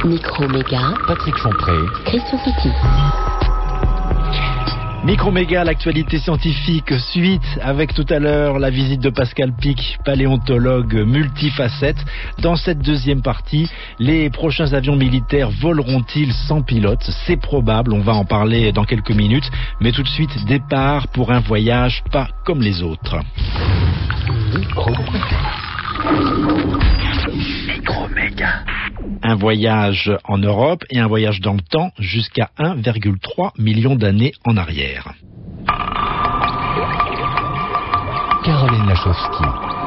Microméga, Patrick Champré, Christian City. Microméga, l'actualité scientifique, suite avec tout à l'heure la visite de Pascal Pic, paléontologue multifacette. Dans cette deuxième partie, les prochains avions militaires voleront-ils sans pilote? C'est probable, on va en parler dans quelques minutes. Mais tout de suite, départ pour un voyage pas comme les autres. Microméga. Un voyage en Europe et un voyage dans le temps jusqu'à 1,3 million d'années en arrière. Caroline Lachowski.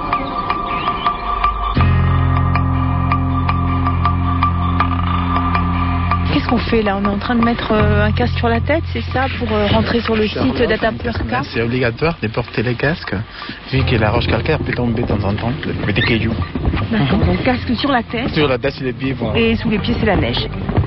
Qu'est-ce qu'on fait là? On est en train de mettre un casque sur la tête, c'est ça, pour rentrer sur le site d'Atapuerca? C'est obligatoire de porter les casques, vu que la roche calcaire peut tomber de temps en temps, avec des cailloux. D'accord, donc casque sur la tête. Sur la tête et les pieds. Voilà. Et sous les pieds, c'est la neige.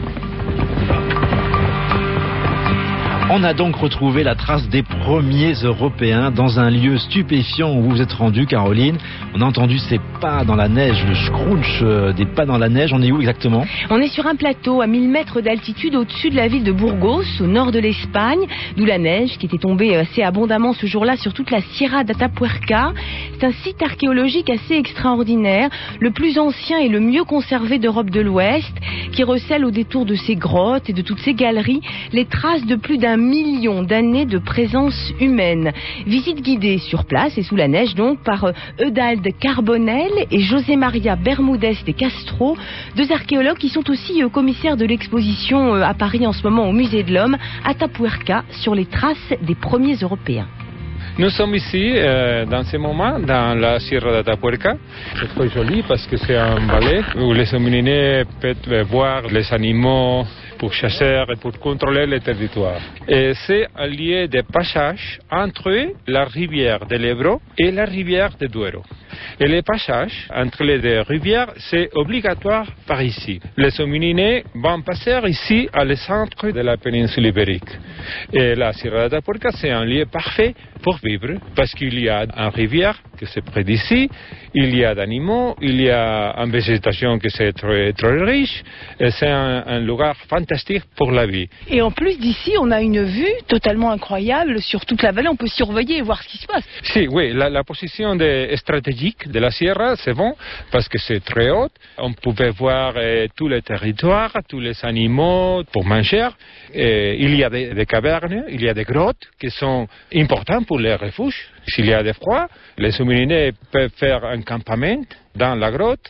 On a donc retrouvé la trace des premiers Européens dans un lieu stupéfiant où vous vous êtes rendu, Caroline. On a entendu ces pas dans la neige, le scrunch des pas dans la neige. On est où exactement? On est sur un plateau à 1000 mètres d'altitude au-dessus de la ville de Burgos, au nord de l'Espagne, d'où la neige qui était tombée assez abondamment ce jour-là sur toute la Sierra d'Atapuerca. C'est un site archéologique assez extraordinaire, le plus ancien et le mieux conservé d'Europe de l'Ouest, qui recèle au détour de ces grottes et de toutes ces galeries les traces de plus d'1 million d'années de présence humaine. Visite guidée sur place et sous la neige donc par Eudald Carbonell et José Maria Bermúdez de Castro, deux archéologues qui sont aussi commissaires de l'exposition à Paris en ce moment au Musée de l'Homme, Atapuerca, sur les traces des premiers Européens. Nous sommes ici, dans ce moment, dans la Sierra d'Atapuerca. C'est très joli parce que c'est un vallée où les hominidés peuvent voir les animaux pour chasser et pour contrôler le territoire. Et c'est un lieu de passage entre la rivière de l'Ebro et la rivière de Duero. Et le passage entre les deux rivières, c'est obligatoire par ici. Les hominidés vont passer ici, à le centre de la péninsule ibérique. Et la Sierra d'Atapuerca, c'est un lieu parfait pour vivre, parce qu'il y a une rivière qui c'est près d'ici, il y a d'animaux, il y a une végétation qui c'est très, très riche, et c'est un lieu fantastique pour la vie. Et en plus d'ici, on a une vue totalement incroyable sur toute la vallée, on peut surveiller et voir ce qui se passe. Si, oui, la position stratégique de la Sierra, c'est bon, parce que c'est très haut, on pouvait voir tous les territoires, tous les animaux pour manger, il y a des cavernes, il y a des grottes qui sont importantes pour les refuges. S'il y a des froids, les hominidés peuvent faire un campement dans la grotte.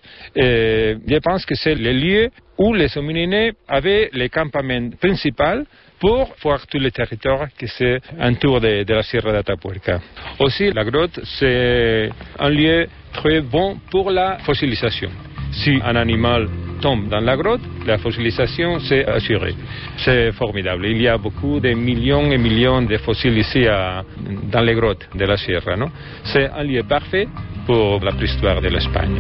Et je pense que c'est le lieu où les hominidés avaient le campement principal pour voir tous les territoires qui s'entourent de la Sierra d'Atapuerca. Aussi, la grotte, c'est un lieu très bon pour la fossilisation. Si un animal tombe dans la grotte, la fossilisation, c'est assuré. C'est formidable. Il y a beaucoup de millions et millions de fossiles ici dans les grottes de la Sierra. Non? C'est un lieu parfait pour la préhistoire de l'Espagne.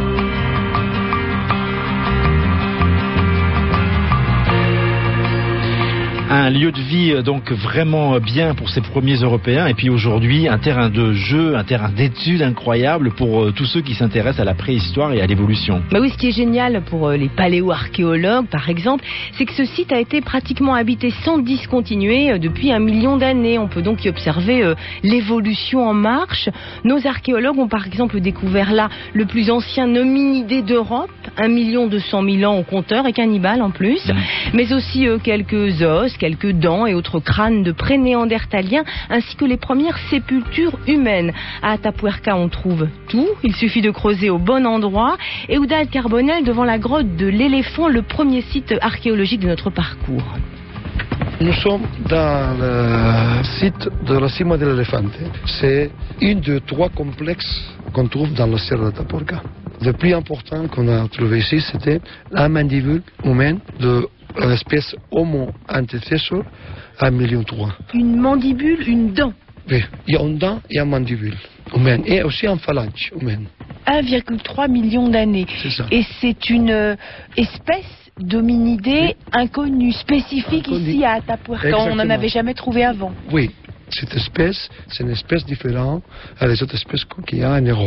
Un lieu de vie donc vraiment bien pour ces premiers Européens, et puis aujourd'hui un terrain de jeu, un terrain d'études incroyable pour tous ceux qui s'intéressent à la préhistoire et à l'évolution. Bah oui, ce qui est génial pour les paléoarchéologues par exemple, c'est que ce site a été pratiquement habité sans discontinuer depuis 1 million d'années. On peut donc y observer l'évolution en marche. Nos archéologues ont par exemple découvert là le plus ancien hominidé d'Europe, 1 200 000 ans au compteur et cannibale en plus, mais aussi quelques os, quelques dents et autres crânes de pré-néandertaliens, ainsi que les premières sépultures humaines. À Atapuerca, on trouve tout. Il suffit de creuser au bon endroit. Et Eudald Carbonell devant la grotte de l'éléphant, le premier site archéologique de notre parcours. Nous sommes dans le site de la Cima de l'Elefante. C'est une des 3 complexes qu'on trouve dans la Sierra d'Atapuerca. Le plus important qu'on a trouvé ici, c'était la mandibule humaine de l'espèce Homo antecessor à 1,3 million. Une mandibule, une dent. Oui, il y a une dent et une mandibule humaine, et aussi une phalange humaine. 1,3 million d'années. C'est ça. Et c'est une espèce d'hominidés inconnue, spécifique ici à Atapuerca. Exactement. On n'en avait jamais trouvé avant. Oui, cette espèce, c'est une espèce différente des autres espèces qu'il y a en Europe.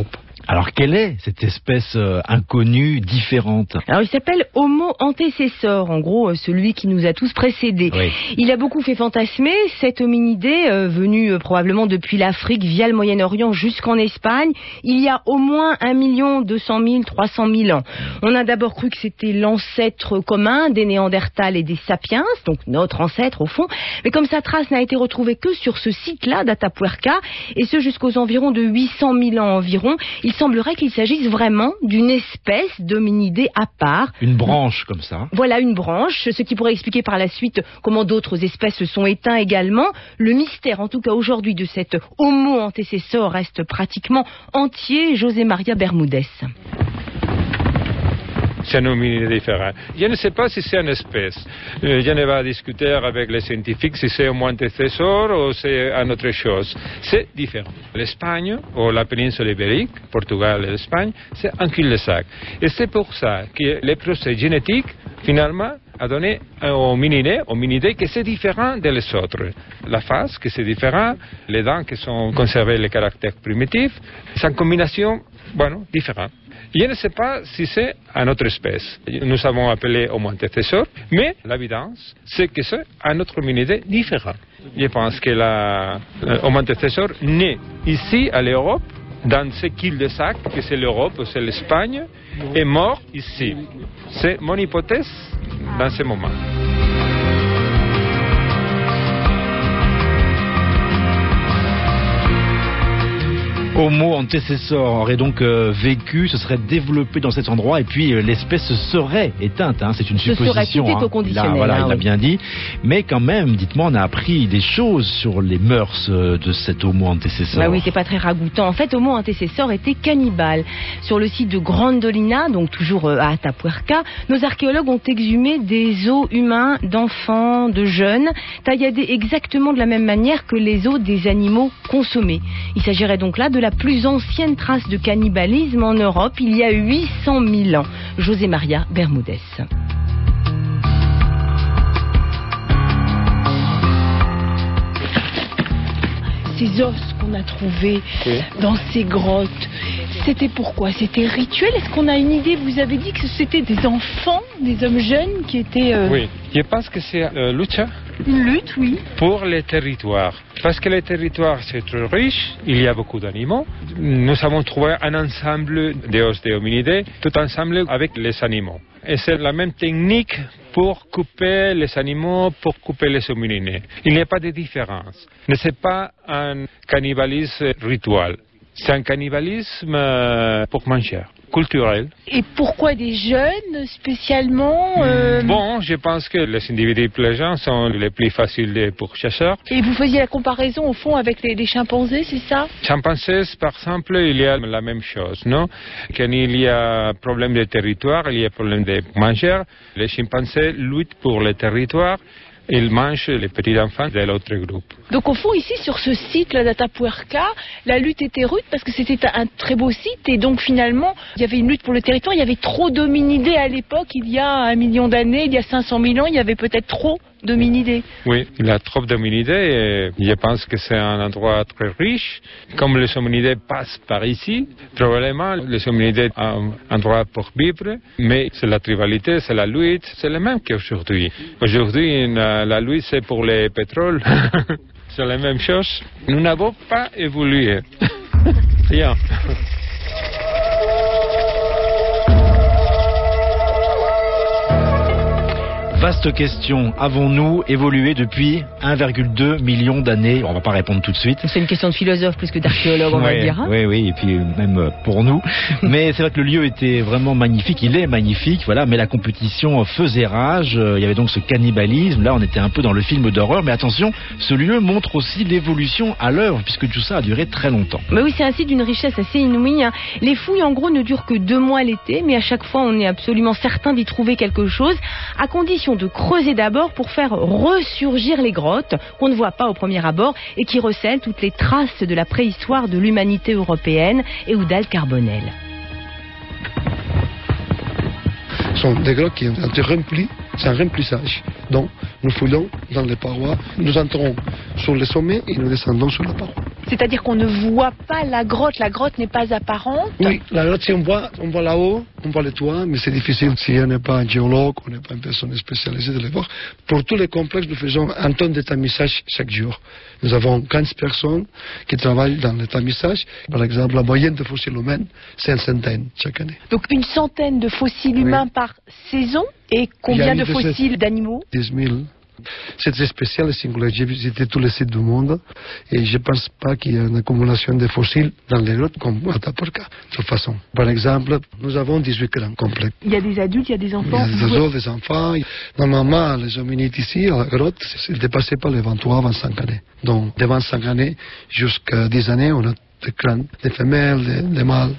Alors quelle est cette espèce inconnue, différente? Alors il s'appelle Homo antecessor, en gros celui qui nous a tous précédés. Oui. Il a beaucoup fait fantasmer cet hominidé venu probablement depuis l'Afrique via le Moyen-Orient jusqu'en Espagne, il y a au moins 1 200 000, 300 000 ans. On a d'abord cru que c'était l'ancêtre commun des Néandertals et des Sapiens, donc notre ancêtre au fond, mais comme sa trace n'a été retrouvée que sur ce site-là d'Atapuerca, et ce jusqu'aux environs de 800 000 ans environ, il semblerait qu'il s'agisse vraiment d'une espèce d'hominidé à part. Une branche comme ça. Voilà, une branche, ce qui pourrait expliquer par la suite comment d'autres espèces se sont éteintes également. Le mystère, en tout cas aujourd'hui, de cet Homo antecessor reste pratiquement entier. José María Bermúdez. C'est un hominide différent. Je ne sais pas si c'est une espèce. Je ne vais pas discuter avec les scientifiques si c'est Homo antecessor ou c'est une autre chose. C'est différent. L'Espagne, ou la péninsule ibérique, Portugal et l'Espagne, c'est un cul-de-sac. Et c'est pour ça que les procès génétiques, finalement, a donné un hominidé que c'est différent des autres. La face, que c'est différent, les dents qui sont conservées les caractères primitifs, c'est une combinaison, différente. Je ne sais pas si c'est une autre espèce. Nous avons appelé Homo antecessor, mais l'évidence, c'est que c'est un autre hominidé différent. Je pense que l'Homo antecessor naît ici, à l'Europe, dans ce cul-de-sac, que c'est l'Europe, c'est l'Espagne, est mort ici. C'est mon hypothèse dans ce moment. Homo antecessor aurait donc vécu, se serait développé dans cet endroit et puis l'espèce se serait éteinte. C'est une supposition. Tout est au conditionnel. Il l'a bien dit. Mais quand même, dites-moi, on a appris des choses sur les mœurs de cet Homo antecessor. Bah oui, c'est pas très ragoûtant. En fait, Homo antecessor était cannibale. Sur le site de Grandolina, donc toujours à Atapuerca, nos archéologues ont exhumé des os humains d'enfants, de jeunes, tailladés exactement de la même manière que les os des animaux consommés. Il s'agirait donc là de la plus ancienne trace de cannibalisme en Europe, il y a 800 000 ans. José María Bermúdez. Ces os qu'on a trouvés dans ces grottes, c'était pourquoi? C'était rituel? Est-ce qu'on a une idée? Vous avez dit que c'était des enfants, des hommes jeunes qui étaient... Oui, je pense que c'est lutte. Une lutte, oui. Pour les territoires. Parce que les territoires, c'est très riche, il y a beaucoup d'animaux. Nous avons trouvé un ensemble d'os de hominidés, tout ensemble avec les animaux. Et c'est la même technique pour couper les animaux, pour couper les hominidés. Il n'y a pas de différence. Mais ce n'est pas un cannibalisme rituel. C'est un cannibalisme pour manger, culturel. Et pourquoi des jeunes spécialement Bon, je pense que les individus plaisants sont les plus faciles pour chasseurs. Et vous faisiez la comparaison au fond avec les chimpanzés, c'est ça? Chimpanzés, par exemple, il y a la même chose, non? Quand il y a problème de territoire, il y a problème de manger. Les chimpanzés luttent pour le territoire. Ils mangent les petits enfants de l'autre groupe. Donc au fond, ici, sur ce site-là d'Atapuerca, la lutte était rude parce que c'était un très beau site et donc finalement, il y avait une lutte pour le territoire. Il y avait trop d'hominidés à l'époque, il y a 1 million d'années, il y a 500 000 ans, il y avait peut-être trop d'hominidés. Oui, il y a trop d'hominidés et je pense que c'est un endroit très riche. Comme les hominidés passent par ici, probablement les hominidés ont un endroit pour vivre, mais c'est la tribalité, c'est la lutte, c'est le même qu'aujourd'hui. Aujourd'hui, la lutte, c'est pour le pétrole. C'est la même chose. Nous n'avons pas évolué. Rien. Vaste question. Avons-nous évolué depuis 1,2 million d'années? On va pas répondre tout de suite. C'est une question de philosophe plus que d'archéologue, on va dire. Oui, et puis même pour nous. Mais c'est vrai que le lieu était vraiment magnifique. Il est magnifique, voilà. Mais la compétition faisait rage. Il y avait donc ce cannibalisme. Là, on était un peu dans le film d'horreur. Mais attention, ce lieu montre aussi l'évolution à l'œuvre, puisque tout ça a duré très longtemps. Mais oui, c'est un site d'une richesse assez inouïe. Les fouilles, en gros, ne durent que 2 mois l'été, mais à chaque fois, on est absolument certain d'y trouver quelque chose, à condition de creuser d'abord pour faire ressurgir les grottes qu'on ne voit pas au premier abord et qui recèlent toutes les traces de la préhistoire de l'humanité européenne. Eudald Carbonel. Ce sont des grottes qui ont été remplies, c'est un remplissage. Donc nous fouillons dans les parois, nous entrons sur les sommets et nous descendons sur la paroi. C'est-à-dire qu'on ne voit pas la grotte n'est pas apparente. Oui, la grotte, si on voit là-haut, on voit les toits, mais c'est difficile si on n'est pas un géologue, on n'est pas une personne spécialisée de les voir. Pour tous les complexes, nous faisons un tonne de tamissage chaque jour. Nous avons 15 personnes qui travaillent dans le tamissage. Par exemple, la moyenne de fossiles humains, c'est une centaine chaque année. Donc une centaine de fossiles humains par saison. Et combien de fossiles d'animaux? 10 000. C'est très spécial et singulier. J'ai visité tous les sites du monde et je ne pense pas qu'il y ait une accumulation de fossiles dans les grottes comme à Atapuerca, de toute façon. Par exemple, nous avons 18 grands complexes. Il y a des adultes, il y a des enfants. Il y a des adultes, des enfants. Normalement, les hominides ici, à la grotte, ne dépassaient pas les 23-25 années. Donc, de 25 années jusqu'à 10 années, on a des crânes, des femelles, des mâles.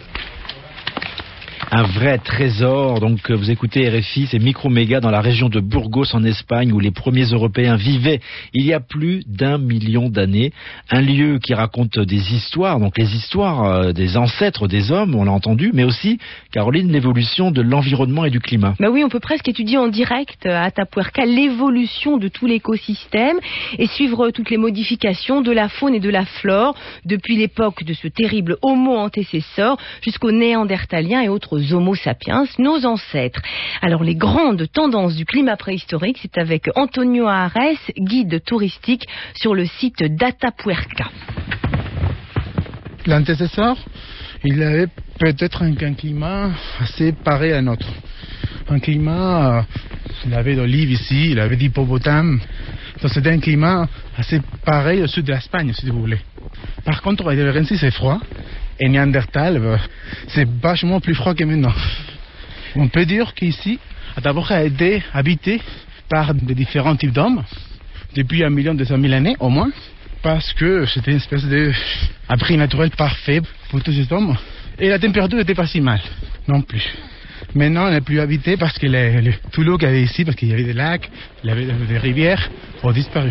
Un vrai trésor. Donc vous écoutez RFI, c'est Microméga dans la région de Burgos en Espagne où les premiers Européens vivaient il y a plus d'1 million d'années. Un lieu qui raconte des histoires, donc les histoires des ancêtres des hommes, on l'a entendu, mais aussi, Caroline, l'évolution de l'environnement et du climat. Bah oui, on peut presque étudier en direct à Atapuerca l'évolution de tout l'écosystème et suivre toutes les modifications de la faune et de la flore depuis l'époque de ce terrible Homo antécessor jusqu'aux Néandertaliens et autres Homo sapiens, nos ancêtres. Alors les grandes tendances du climat préhistorique, c'est avec Antonio Ares, guide touristique sur le site d'Atapuerca. L'antécesseur, il avait peut-être un climat assez pareil à notre. Un climat, il avait d'olives ici, il avait d'hippopotames. Donc c'était un climat assez pareil au sud de l'Espagne, si vous voulez. Par contre, ici c'est froid. Et Néandertal, c'est vachement plus froid que maintenant. On peut dire qu'ici, Atapuerca a été habité par des différents types d'hommes depuis 1 200 000 années au moins, parce que c'était une espèce d'abri naturel parfait pour tous ces hommes. Et la température n'était pas si mal non plus. Maintenant, on n'est plus habité parce que tout l'eau qu'il y avait ici, parce qu'il y avait des lacs, il y avait des rivières, ont disparu.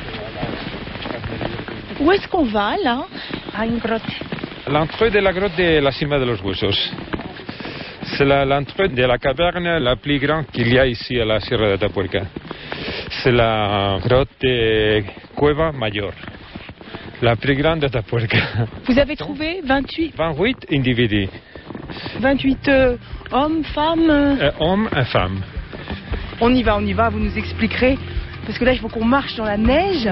Où est-ce qu'on va là? À une grotte. L'entrée de la grotte de la Cima de los Huesos. C'est l'entrée de la caverne la plus grande qu'il y a ici à la Sierra de Atapuerca. C'est la grotte de Cueva Mayor, la plus grande d'Atapuerca. Vous avez trouvé 28 individus. 28 hommes, femmes Hommes et femmes. On y va, vous nous expliquerez. Parce que là, il faut qu'on marche dans la neige.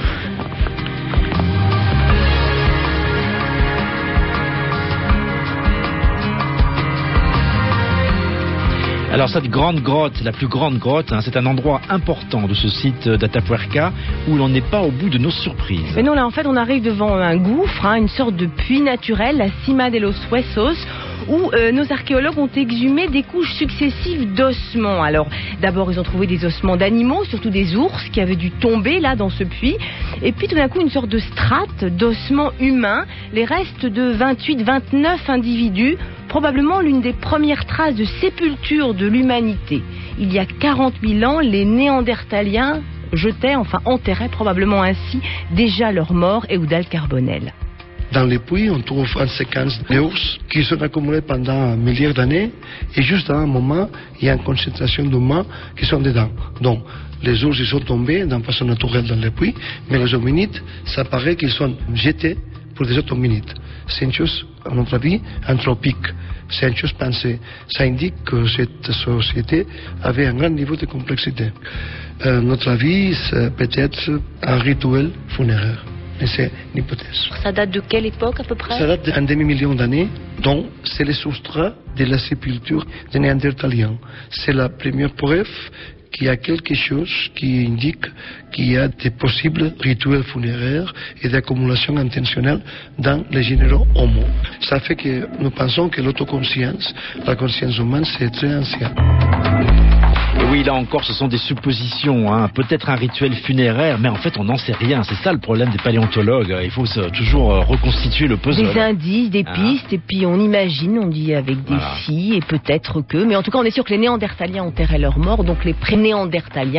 Alors cette grande grotte, la plus grande grotte, c'est un endroit important de ce site d'Atapuerca où l'on n'est pas au bout de nos surprises. Mais non, là en fait on arrive devant un gouffre, une sorte de puits naturel, la Cima de los Huesos, où nos archéologues ont exhumé des couches successives d'ossements. Alors d'abord ils ont trouvé des ossements d'animaux, surtout des ours qui avaient dû tomber là dans ce puits, et puis tout d'un coup une sorte de strate d'ossements humains, les restes de 28-29 individus, probablement l'une des premières traces de sépulture de l'humanité. Il y a 40 000 ans, les Néandertaliens enterraient probablement ainsi déjà leurs morts et Eudald Carbonell. Dans les puits, on trouve une séquence d'ours qui sont accumulés pendant un millier d'années et juste à un moment, il y a une concentration d'humains qui sont dedans. Donc, les ours ils sont tombés d'une façon naturelle dans les puits, mais les hominides, ça paraît qu'ils sont jetés pour des autres hominides. C'est une chose, à notre avis, anthropique. C'est une chose pensée. Ça indique que cette société avait un grand niveau de complexité. Notre avis, c'est peut-être un rituel funéraire. Mais c'est une hypothèse. Ça date de quelle époque à peu près? Ça date d'un demi-million d'années, donc c'est le substrat de la sépulture des Néandertaliens. C'est la première preuve qu'il y a quelque chose qui indique qu'il y a des possibles rituels funéraires et d'accumulation intentionnelle dans les généraux Homo. Ça fait que nous pensons que l'autoconscience, la conscience humaine, c'est très ancien. Et oui, là encore, ce sont des suppositions, peut-être un rituel funéraire, mais en fait, on n'en sait rien. C'est ça le problème des paléontologues. Il faut toujours reconstituer le puzzle. Des indices, des pistes, et puis on imagine, on dit avec des si, et peut-être que... Mais en tout cas, on est sûr que les Néandertaliens enterraient leurs morts, donc les pré-Néandertaliens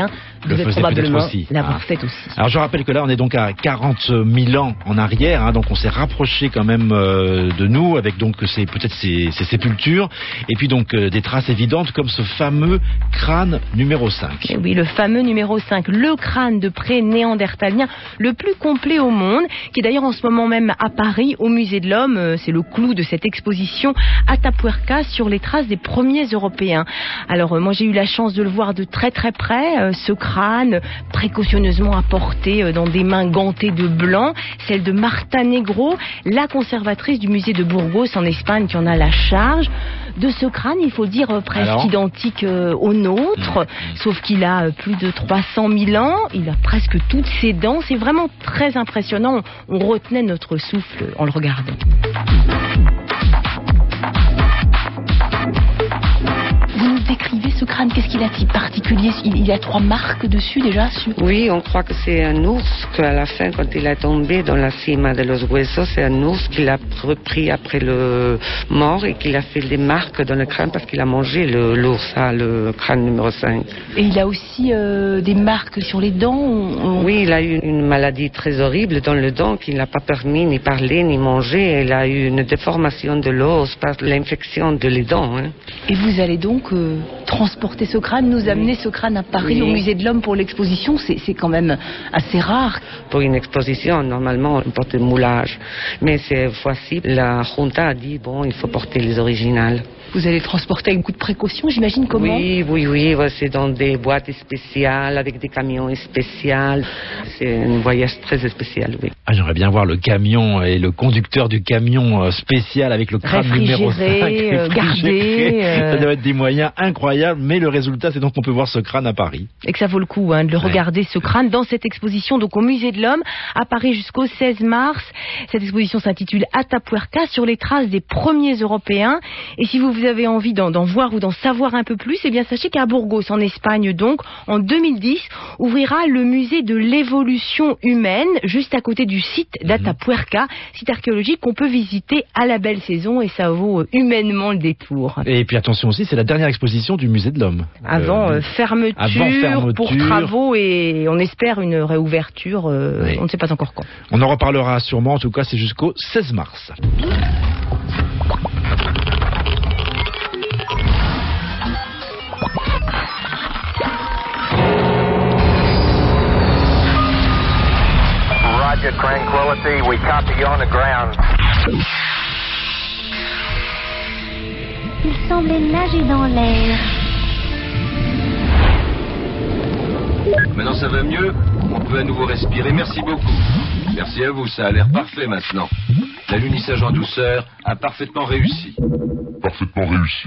le faisait peut-être aussi. L'avoir fait aussi. Alors je rappelle que là on est donc à 40 000 ans en arrière, donc on s'est rapproché quand même de nous avec donc peut-être ces sépultures et puis donc des traces évidentes comme ce fameux crâne numéro 5. Et oui, le fameux numéro 5, le crâne de pré-néandertalien le plus complet au monde, qui est d'ailleurs en ce moment même à Paris au Musée de l'Homme. C'est le clou de cette exposition Atapuerca sur les traces des premiers Européens. Alors moi j'ai eu la chance de le voir de très très près, ce crâne précautionneusement apporté dans des mains gantées de blanc, celle de Marta Negro, la conservatrice du musée de Burgos en Espagne qui en a la charge. De ce crâne, il faut dire presque identique au nôtre, sauf qu'il a plus de 300 000 ans, il a presque toutes ses dents, c'est vraiment très impressionnant, on retenait notre souffle en le regardant. Vous nous décrivez ce crâne, qu'est-ce qu'il a de particulier? Il y a 3 marques dessus déjà Oui, on croit que c'est un ours, qu'à la fin, quand il est tombé dans la cima de los huesos, c'est un ours qu'il a repris après le mort et qu'il a fait des marques dans le crâne parce qu'il a mangé l'ours, le crâne numéro 5. Et il a aussi des marques sur les dents Oui, il a eu une maladie très horrible dans le dent qui n'a pas permis ni parler ni manger. Il a eu une déformation de l'os par l'infection de les dents. Et vous allez donc transporter ce crâne, nous amener ce crâne à Paris au Musée de l'Homme pour l'exposition, c'est quand même assez rare. Pour une exposition, normalement, on porte le moulage. Mais cette fois-ci, la Junta a dit, il faut porter les originales. Vous allez transporter avec beaucoup de précaution, j'imagine, comment? Oui, c'est dans des boîtes spéciales, avec des camions spéciaux. C'est un voyage très spécial, oui. J'aimerais bien voir le camion et le conducteur du camion spécial avec le crâne numéro 5. Gardé. Ça doit être des moyens incroyables, mais le résultat, c'est donc qu'on peut voir ce crâne à Paris. Et que ça vaut le coup de le regarder, ce crâne, dans cette exposition, donc au Musée de l'Homme, à Paris jusqu'au 16 mars. Cette exposition s'intitule Atapuerca, sur les traces des premiers Européens. Et si vous avez envie d'en voir ou d'en savoir un peu plus, eh bien sachez qu'à Burgos, en Espagne donc, en 2010, ouvrira le musée de l'évolution humaine, juste à côté du site d'Atapuerca, site archéologique qu'on peut visiter à la belle saison et ça vaut humainement le détour. Et puis attention aussi, c'est la dernière exposition du Musée de l'Homme. Avant fermeture pour travaux et on espère une réouverture, on ne sait pas encore quand. On en reparlera sûrement, en tout cas c'est jusqu'au 16 mars. Roger, Tranquility, we copy you on the ground. Il semblait nager dans l'air. Maintenant ça va mieux, on peut à nouveau respirer, merci beaucoup. Merci à vous, ça a l'air parfait maintenant. L'alunissage en douceur a parfaitement réussi. Parfaitement réussi.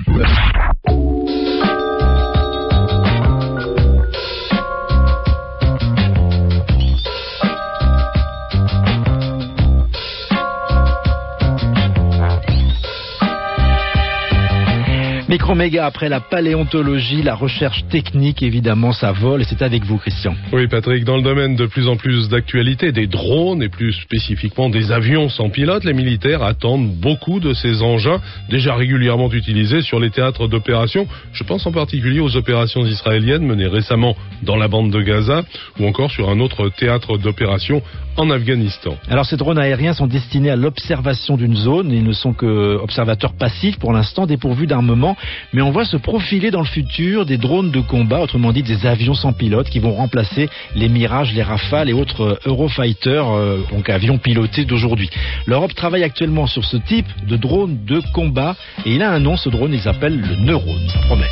Microméga, après la paléontologie, la recherche technique, évidemment, ça vole et c'est avec vous, Christian. Oui, Patrick, dans le domaine de plus en plus d'actualité, des drones et plus spécifiquement des avions sans pilote, les militaires attendent beaucoup de ces engins déjà régulièrement utilisés sur les théâtres d'opération. Je pense en particulier aux opérations israéliennes menées récemment dans la bande de Gaza ou encore sur un autre théâtre d'opération en Afghanistan. Alors ces drones aériens sont destinés à l'observation d'une zone. Ils ne sont que observateurs passifs pour l'instant, dépourvus d'armement. Mais on voit se profiler dans le futur des drones de combat, autrement dit des avions sans pilote qui vont remplacer les Mirage, les Rafale et autres Eurofighter, donc avions pilotés d'aujourd'hui. L'Europe travaille actuellement sur ce type de drone de combat et il a un nom, ce drone, il s'appelle le Neurone, ça promet.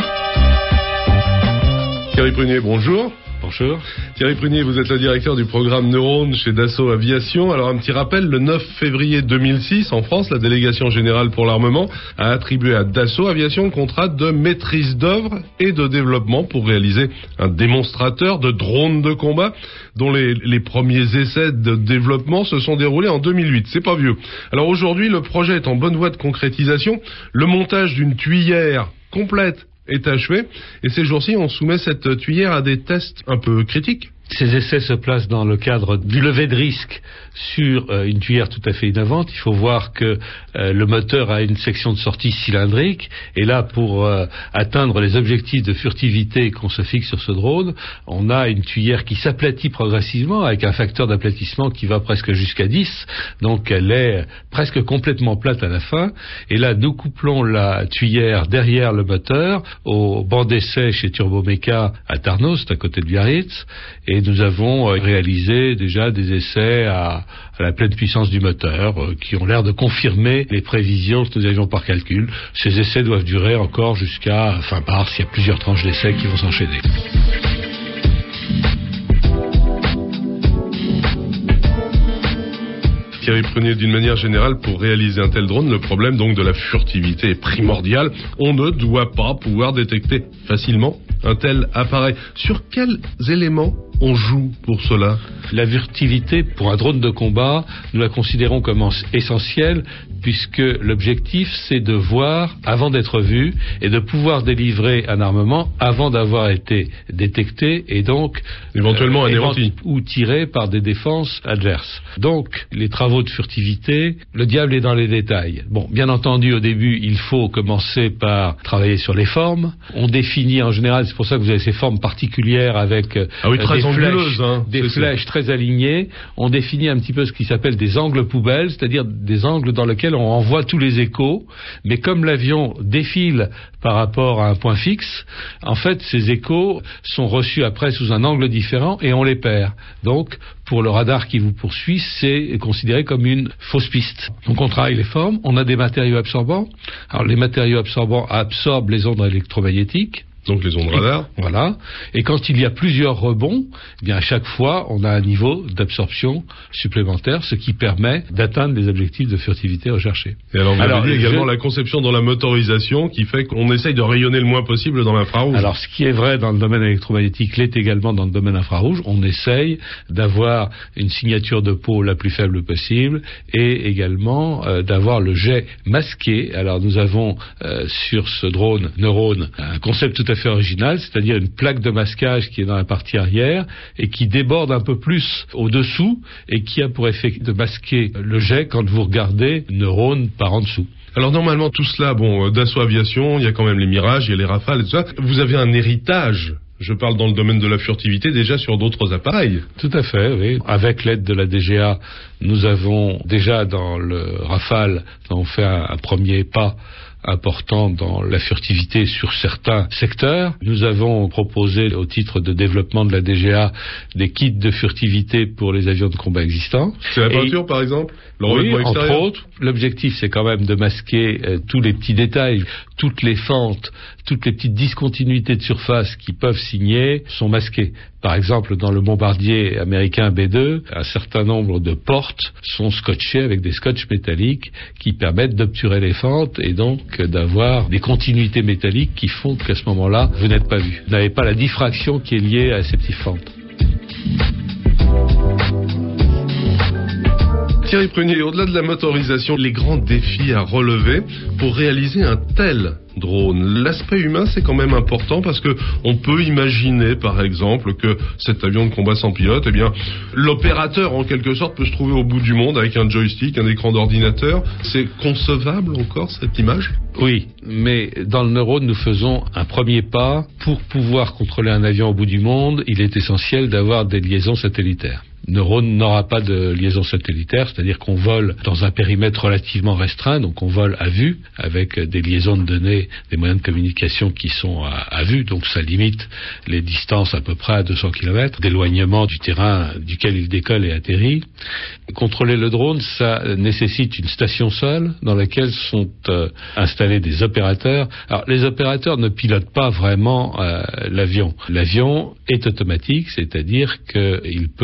Thierry Prunier, bonjour. Bonjour. Thierry Prunier, vous êtes le directeur du programme Neurone chez Dassault Aviation. Alors un petit rappel, le 9 février 2006, en France, la délégation générale pour l'armement a attribué à Dassault Aviation le contrat de maîtrise d'œuvre et de développement pour réaliser un démonstrateur de drones de combat dont les premiers essais de développement se sont déroulés en 2008. C'est pas vieux. Alors aujourd'hui, le projet est en bonne voie de concrétisation. Le montage d'une tuyère complète est achevé et ces jours-ci on soumet cette tuyère à des tests un peu critiques. Ces essais se placent dans le cadre du lever de risque sur une tuyère tout à fait innovante. Il faut voir que le moteur a une section de sortie cylindrique, et là, pour atteindre les objectifs de furtivité qu'on se fixe sur ce drone, on a une tuyère qui s'aplatit progressivement avec un facteur d'aplatissement qui va presque jusqu'à 10, donc elle est presque complètement plate à la fin. Et là, nous couplons la tuyère derrière le moteur au banc d'essai chez Turboméca à Tarnos, c'est à côté de Biarritz, et nous avons réalisé déjà des essais à la pleine puissance du moteur qui ont l'air de confirmer les prévisions que nous avions par calcul. Ces essais doivent durer encore jusqu'à fin mars. Il y a plusieurs tranches d'essais qui vont s'enchaîner. Thierry Prunier, d'une manière générale, pour réaliser un tel drone, le problème donc de la furtivité est primordial. On ne doit pas pouvoir détecter facilement un tel appareil. Sur quels éléments on joue pour cela? La furtivité, pour un drone de combat, nous la considérons comme essentielle, puisque l'objectif, c'est de voir avant d'être vu et de pouvoir délivrer un armement avant d'avoir été détecté et donc éventuellement anéanti ou tiré par des défenses adverses. Donc, les travaux de furtivité, le diable est dans les détails. Bon, bien entendu, au début, il faut commencer par travailler sur les formes. On définit en général, c'est pour ça que vous avez ces formes particulières avec des flèches très alignées. On définit un petit peu ce qui s'appelle des angles poubelles, c'est-à-dire des angles dans lesquels on envoie tous les échos, mais comme l'avion défile par rapport à un point fixe, en fait, ces échos sont reçus après sous un angle différent et on les perd. Donc, pour le radar qui vous poursuit, c'est considéré comme une fausse piste. Donc, on travaille les formes, on a des matériaux absorbants. Alors, les matériaux absorbants absorbent les ondes électromagnétiques. Donc les ondes radar. Voilà. Et quand il y a plusieurs rebonds, eh bien à chaque fois, on a un niveau d'absorption supplémentaire, ce qui permet d'atteindre les objectifs de furtivité recherchés. Et alors, vous avez dit également la conception dans la motorisation qui fait qu'on essaye de rayonner le moins possible dans l'infrarouge. Alors, ce qui est vrai dans le domaine électromagnétique l'est également dans le domaine infrarouge. On essaye d'avoir une signature de peau la plus faible possible et également d'avoir le jet masqué. Alors, nous avons sur ce drone Neurone un concept tout à fait original, c'est-à-dire une plaque de masquage qui est dans la partie arrière et qui déborde un peu plus au-dessous et qui a pour effet de masquer le jet quand vous regardez Neurone par en dessous. Alors normalement tout cela, Dassault Aviation, il y a quand même les Mirages, il y a les Rafales et tout ça. Vous avez un héritage, je parle dans le domaine de la furtivité, déjà sur d'autres appareils. Tout à fait, oui. Avec l'aide de la DGA, nous avons déjà dans le Rafale, on fait un premier pas important dans la furtivité sur certains secteurs. Nous avons proposé au titre de développement de la DGA des kits de furtivité pour les avions de combat existants. C'est la peinture par exemple? Oui, entre autres. L'objectif c'est quand même de masquer tous les petits détails, toutes les fentes, toutes les petites discontinuités de surface qui peuvent signer sont masquées. Par exemple, dans le bombardier américain B-2, un certain nombre de portes sont scotchées avec des scotch métalliques qui permettent d'obturer les fentes et donc d'avoir des continuités métalliques qui font qu'à ce moment-là, vous n'êtes pas vu. Vous n'avez pas la diffraction qui est liée à ces petites fentes. Thierry Prunier, au-delà de la motorisation, les grands défis à relever pour réaliser un tel drone. L'aspect humain, c'est quand même important parce que on peut imaginer, par exemple, que cet avion de combat sans pilote, eh bien, l'opérateur, en quelque sorte, peut se trouver au bout du monde avec un joystick, un écran d'ordinateur. C'est concevable encore, cette image? Oui, mais dans le Neurone, nous faisons un premier pas. Pour pouvoir contrôler un avion au bout du monde, il est essentiel d'avoir des liaisons satellitaires. Neurone n'aura pas de liaison satellitaire, c'est-à-dire qu'on vole dans un périmètre relativement restreint, donc on vole à vue, avec des liaisons de données, des moyens de communication qui sont à vue, donc ça limite les distances à peu près à 200 km d'éloignement du terrain duquel il décolle et atterrit. Contrôler le drone, ça nécessite une station sol dans laquelle sont installés des opérateurs. Alors les opérateurs ne pilotent pas vraiment l'avion. L'avion est automatique, c'est-à-dire qu'il peut mettre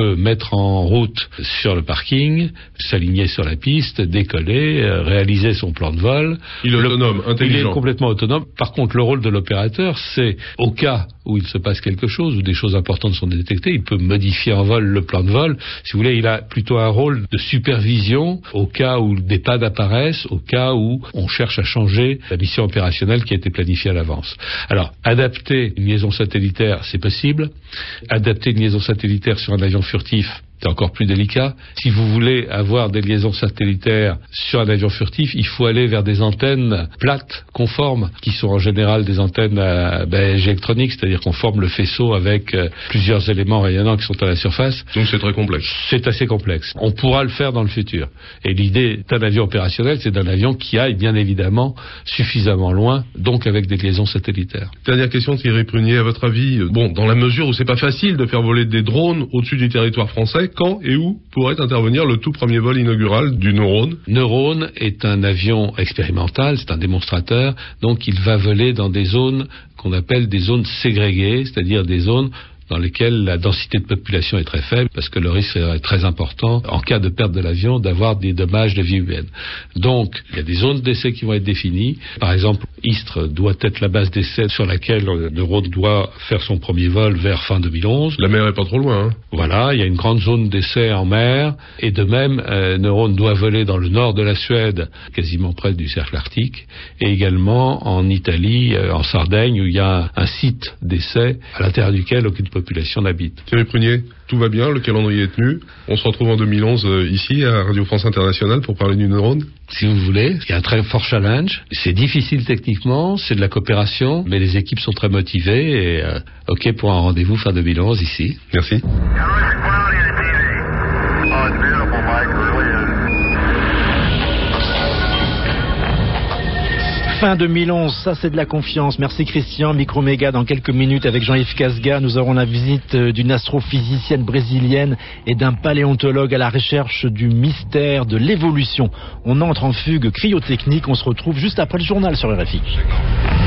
mettre en route sur le parking, s'aligner sur la piste, décoller, réaliser son plan de vol. Il est autonome, intelligent. Il est complètement autonome. Par contre, le rôle de l'opérateur, c'est au cas où il se passe quelque chose, où des choses importantes sont détectées, il peut modifier en vol le plan de vol. Si vous voulez, il a plutôt un rôle de supervision au cas où des pannes apparaissent, au cas où on cherche à changer la mission opérationnelle qui a été planifiée à l'avance. Alors, adapter une liaison satellitaire, c'est possible. Adapter une liaison satellitaire sur un avion furtif, c'est encore plus délicat. Si vous voulez avoir des liaisons satellitaires sur un avion furtif, il faut aller vers des antennes plates, conformes, qui sont en général des antennes électroniques, c'est-à-dire qu'on forme le faisceau avec plusieurs éléments rayonnants qui sont à la surface. Donc c'est très complexe. C'est assez complexe. On pourra le faire dans le futur. Et l'idée d'un avion opérationnel, c'est d'un avion qui aille bien évidemment suffisamment loin, donc avec des liaisons satellitaires. Dernière question, Thierry Prunier, à votre avis, dans la mesure où c'est pas facile de faire voler des drones au-dessus du territoire français, quand et où pourrait intervenir le tout premier vol inaugural du Neurone? Neurone est un avion expérimental, c'est un démonstrateur, donc il va voler dans des zones qu'on appelle des zones ségrégées, c'est-à-dire des zones dans lesquelles la densité de population est très faible, parce que le risque est très important, en cas de perte de l'avion, d'avoir des dommages de vie humaine. Donc, il y a des zones d'essai qui vont être définies. Par exemple, Istres doit être la base d'essai sur laquelle Neurone doit faire son premier vol vers fin 2011. La mer est pas trop loin, hein. Voilà, il y a une grande zone d'essai en mer, et de même, Neurone doit voler dans le nord de la Suède, quasiment près du cercle arctique, et également en Italie, en Sardaigne, où il y a un site d'essai à l'intérieur duquel aucune population n'habite. Thierry Prunier, tout va bien, le calendrier est tenu. On se retrouve en 2011 ici à Radio France Internationale pour parler du Neurone. Si vous voulez, il y a un très fort challenge. C'est difficile techniquement, c'est de la coopération, mais les équipes sont très motivées et OK pour un rendez-vous fin 2011 ici. Merci. Fin 2011, ça c'est de la confiance. Merci Christian. Microméga dans quelques minutes avec Jean-Yves Casga. Nous aurons la visite d'une astrophysicienne brésilienne et d'un paléontologue à la recherche du mystère de l'évolution. On entre en fugue cryotechnique. On se retrouve juste après le journal sur RFI.